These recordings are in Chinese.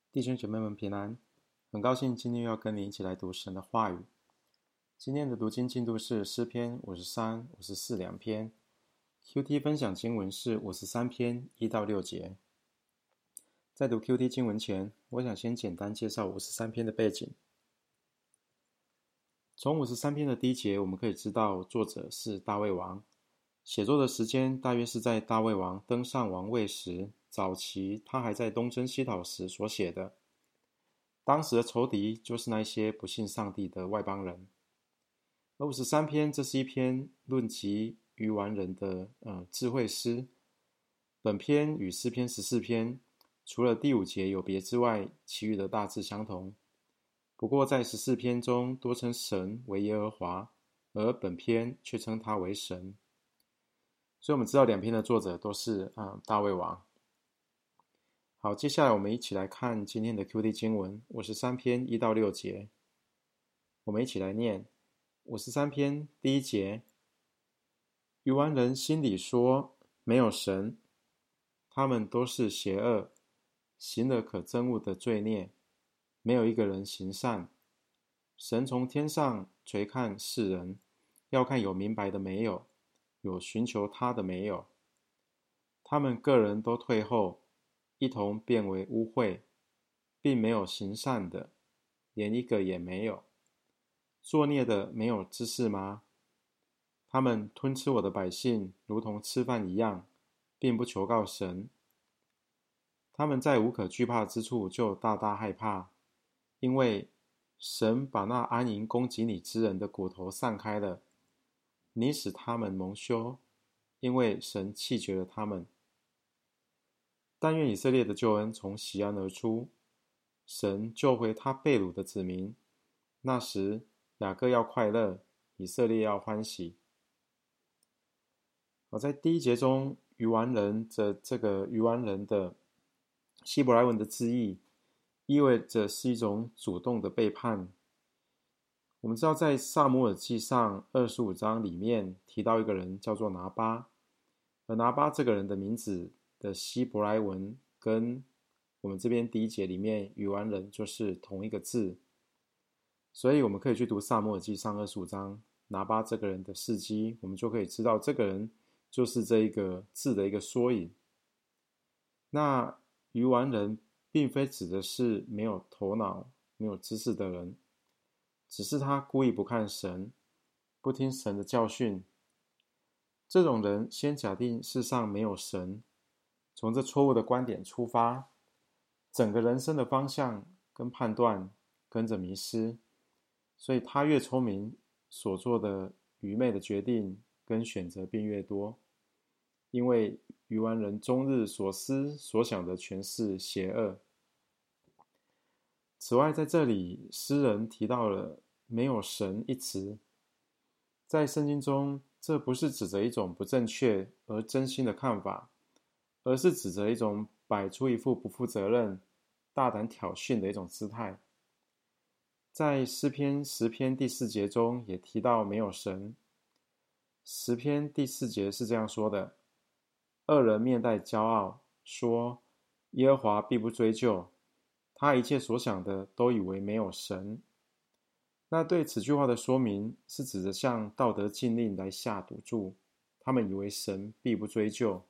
弟兄姐妹们平安，很高兴今天又要跟你一起来读神的话语。今天的读经进度是诗篇53、54两篇。QT 分享经文是53篇1到6节。在读 QT 经文前，我想先简单介绍53篇的背景。从53篇的第一节，我们可以知道作者是大卫王，写作的时间大约是在大卫王登上王位时，早期他还在东征西讨时所写的。当时的仇敌就是那些不信上帝的外邦人。而53篇，这是一篇论及愚顽人的智慧诗。本篇与诗篇14篇除了第5节有别之外，其余的大致相同。不过在14篇中多称神为耶和华，而本篇却称他为神。所以我们知道两篇的作者都是大卫王。好，接下来我们一起来看今天的 QT 经文53篇1到6节。我们一起来念53篇第一节。愚顽人心里说，没有神，他们都是邪恶，行了可憎恶的罪孽，没有一个人行善。神从天上垂看世人，要看有明白的没有，有寻求他的没有。他们个人都退后，一同变为污秽，并没有行善的，连一个也没有。作孽的没有知识吗？他们吞吃我的百姓，如同吃饭一样，并不求告神。他们在无可惧怕之处就大大害怕，因为神把那安营攻击你之人的骨头散开了。你使他们蒙羞，因为神弃绝了他们。但愿以色列的救恩从锡安而出，神救回他被掳的子民。那时雅各要快乐，以色列要欢喜。在第一节中，愚顽人的这个愚顽人的希伯来文的字义，意味着是一种主动的背叛。我们知道在撒母耳记上25章里面提到一个人叫做拿巴，而拿巴这个人的名字的希伯来文跟我们这边第一节里面愚顽人就是同一个字，所以我们可以去读撒母耳记上25章拿巴这个人的事迹，我们就可以知道这个人就是这一个字的一个缩影。那愚顽人并非指的是没有头脑没有知识的人，只是他故意不看神，不听神的教训。这种人先假定世上没有神，从这错误的观点出发，整个人生的方向跟判断跟着迷失，所以他越聪明，所做的愚昧的决定跟选择便越多，因为愚顽人终日所思所想的全是邪恶。此外，在这里诗人提到了没有神一词，在圣经中这不是指着一种不正确而真心的看法，而是指着一种摆出一副不负责任大胆挑衅的一种姿态。在诗篇10篇第4节中也提到没有神。10篇第4节是这样说的：恶人面带骄傲，说耶和华必不追究，他一切所想的都以为没有神。那对此句话的说明是指着向道德禁令来下赌注，他们以为神必不追究。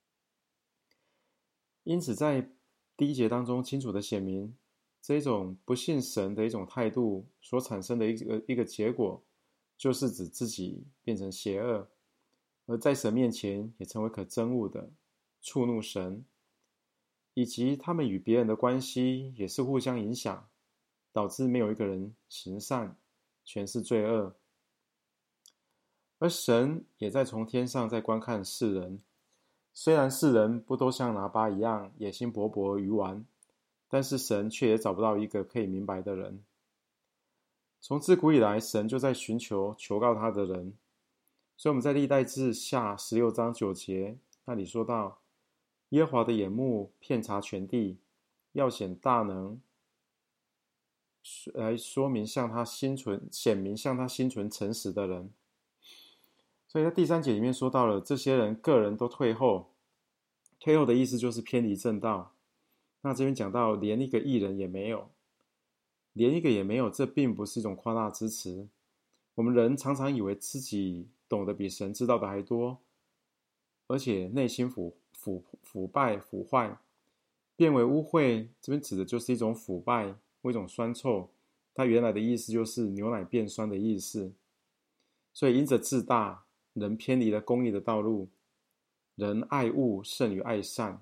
因此在第一节当中清楚的显明，这种不信神的一种态度所产生的一个结果，就是指自己变成邪恶，而在神面前也成为可憎恶的，触怒神，以及他们与别人的关系也是互相影响，导致没有一个人行善，全是罪恶。而神也在从天上在观看世人，虽然世人不都像拿巴一样野心勃勃愚顽，但是神却也找不到一个可以明白的人。从自古以来，神就在寻求求告他的人。所以我们在历代志下16章9节那里说到，耶和华的眼目遍察全地，要显大能，来说明显明向他心存诚实的人。所以在第3节里面说到了，这些人个人都退后，退后的意思就是偏离正道。 那这边讲到连一个义人也没有，连一个也没有，这并不是一种夸大之词。我们人常常以为自己懂得比神知道的还多，而且内心腐败腐坏，变为污秽。这边指的就是一种腐败或一种酸臭，它原来的意思就是牛奶变酸的意思。所以因着自大，人偏离了公义的道路，人爱物胜于爱善。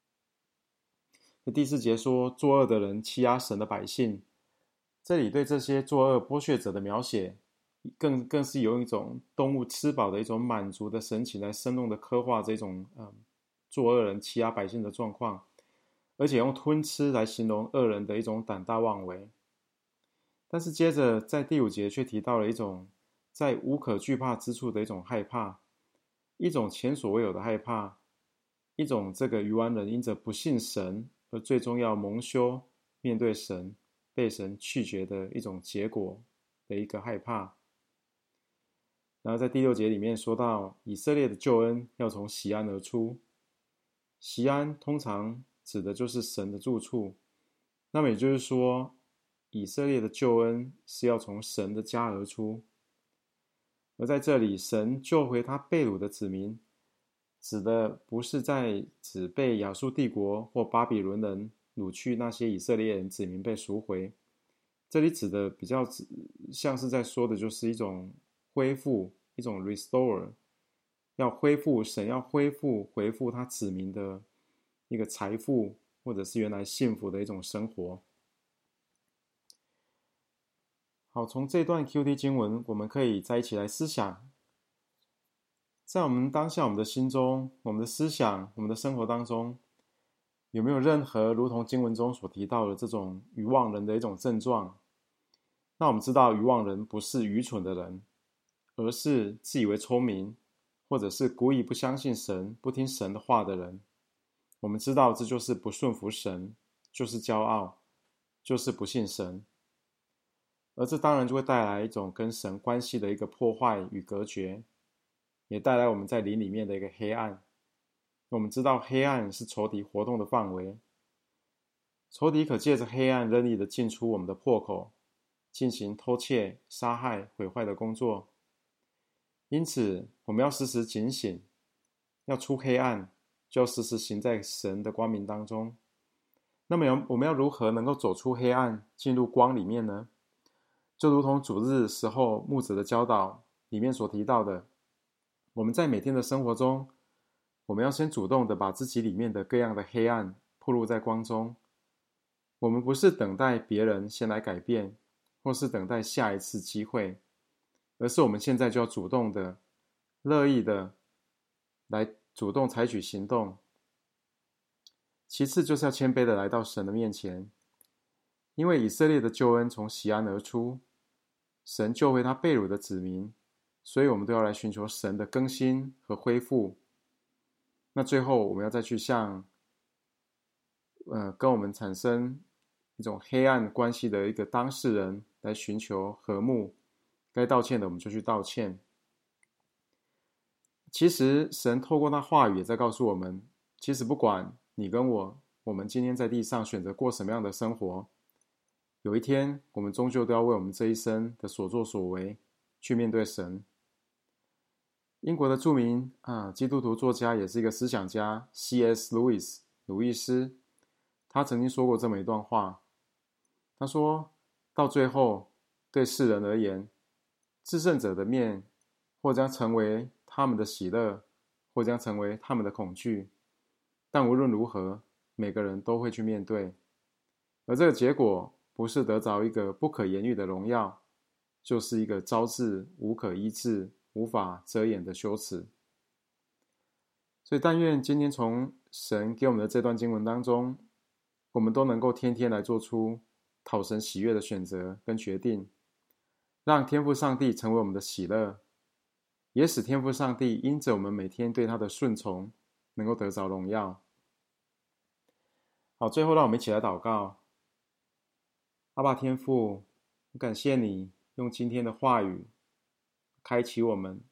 第4节说，作恶的人欺压神的百姓，这里对这些作恶剥削者的描写，更是有一种动物吃饱的一种满足的神情来生动的刻画这种作恶人欺压百姓的状况，而且用吞吃来形容恶人的一种胆大妄为。但是接着在第5节却提到了一种在无可惧怕之处的一种害怕，一种前所未有的害怕，一种这个愚顽人因着不信神而最终要蒙羞面对神，被神拒绝的一种结果的一个害怕。然后在第6节里面说到，以色列的救恩要从锡安而出。锡安通常指的就是神的住处，那么也就是说，以色列的救恩是要从神的家而出。而在这里，神救回他被掳的子民，指的不是指被亚述帝国或巴比伦人掳去那些以色列人子民被赎回，这里指的比较像是在说的就是一种恢复，一种 restore， 神要回复他子民的一个财富，或者是原来幸福的一种生活。好，从这段 QT 经文，我们可以再一起来思想，在我们当下我们的心中，我们的思想，我们的生活当中，有没有任何如同经文中所提到的这种愚妄人的一种症状？那我们知道愚妄人不是愚蠢的人，而是自以为聪明，或者是故意不相信神，不听神的话的人。我们知道这就是不顺服神，就是骄傲，就是不信神。而这当然就会带来一种跟神关系的一个破坏与隔绝，也带来我们在灵里面的一个黑暗。我们知道黑暗是仇敌活动的范围，仇敌可借着黑暗任意的进出我们的破口，进行偷窃、杀害、毁坏的工作。因此我们要时时警醒，要出黑暗，就要时时行在神的光明当中。那么我们要如何能够走出黑暗，进入光里面呢？就如同主日时候牧者的教导里面所提到的，我们在每天的生活中，我们要先主动的把自己里面的各样的黑暗暴露在光中。我们不是等待别人先来改变，或是等待下一次机会，而是我们现在就要主动的、乐意的来主动采取行动。其次就是要谦卑的来到神的面前，因为以色列的救恩从锡安而出，神救回他被掳的子民，所以我们都要来寻求神的更新和恢复。那最后我们要再去向跟我们产生一种黑暗关系的一个当事人来寻求和睦，该道歉的我们就去道歉。其实神透过那话语也在告诉我们，其实不管你跟我们今天在地上选择过什么样的生活，有一天我们终究都要为我们这一生的所作所为去面对神。英国的著名基督徒作家也是一个思想家 C.S. Lewis 鲁易斯，他曾经说过这么一段话，他说到最后，对世人而言，至圣者的面或将成为他们的喜乐，或将成为他们的恐惧，但无论如何，每个人都会去面对，而这个结果不是得着一个不可言喻的荣耀，就是一个招致无可医治、无法遮掩的羞耻。所以但愿今天从神给我们的这段经文当中，我们都能够天天来做出讨神喜悦的选择跟决定，让天父上帝成为我们的喜乐，也使天父上帝因着我们每天对他的顺从，能够得着荣耀。好，最后让我们一起来祷告。阿爸天父，我感谢你用今天的话语开启我们，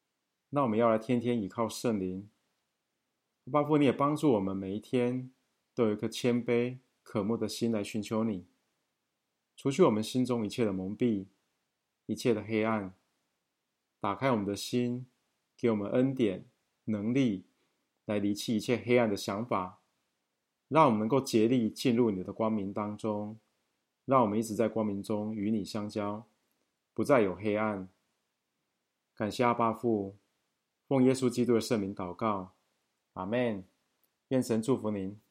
那我们要来天天倚靠圣灵。阿爸父，你也帮助我们每一天都有一颗谦卑渴慕的心来寻求你，除去我们心中一切的蒙蔽，一切的黑暗，打开我们的心，给我们恩典能力，来离弃一切黑暗的想法，让我们能够竭力进入你的光明当中，让我们一直在光明中与你相交，不再有黑暗。感谢阿爸父，奉耶稣基督的圣名祷告，阿们。愿神祝福您。